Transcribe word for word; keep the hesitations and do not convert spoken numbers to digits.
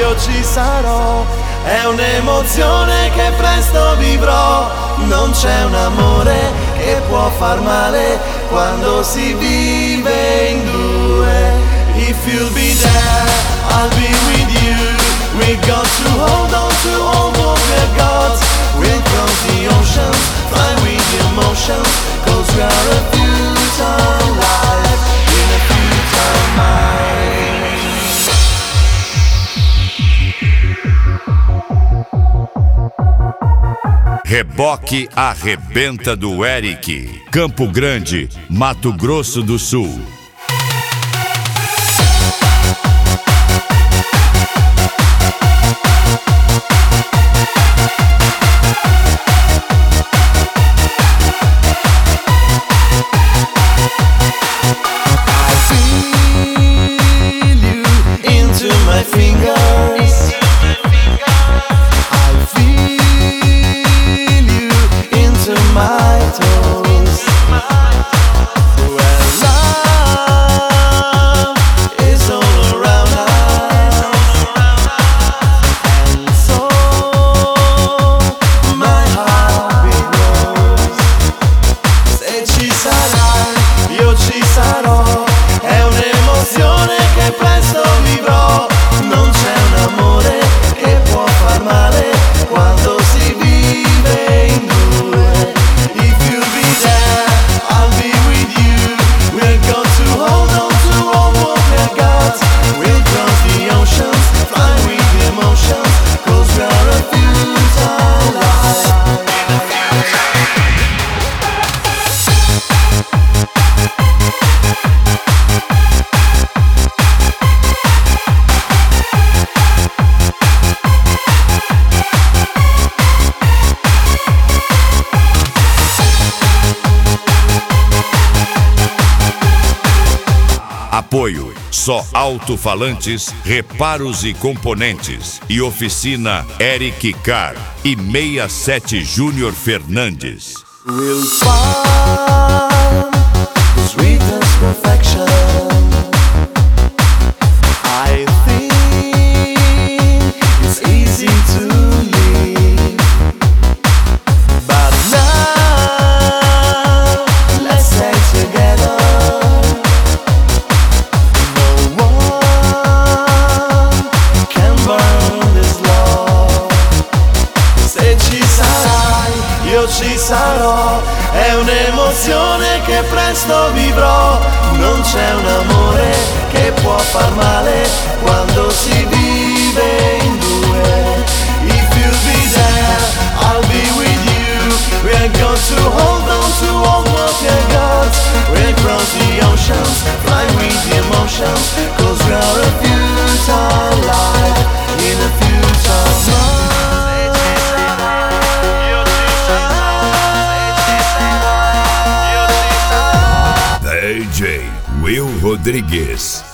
io ci sarò. È un'emozione che presto vivrò. Non c'è un amore che può far male quando si vive in due. If you'll be there, I'll be with you. We got to hold on to all what we've got. We'll cross the oceans, fly with the emotions, cause we are a future life in a future mind. Reboque Arrebenta do Eric, Campo Grande, Mato Grosso do Sul. Apoio Só Alto-Falantes, Reparos e Componentes e Oficina Eric Carr e sessenta e sete Júnior Fernandes. We'll find the sweetest perfection. I think it's easy to leave, but now let's stay together. Io ci sarò, è un'emozione che presto vivrò. Non c'è un amore che può far male quando si vive in due. If you'll be there, I'll be with you. We're going to hold on to all what we got. We'll cross the oceans, fly with the emotions, cause we are a future life in a future mind. D J Will Rodrigues.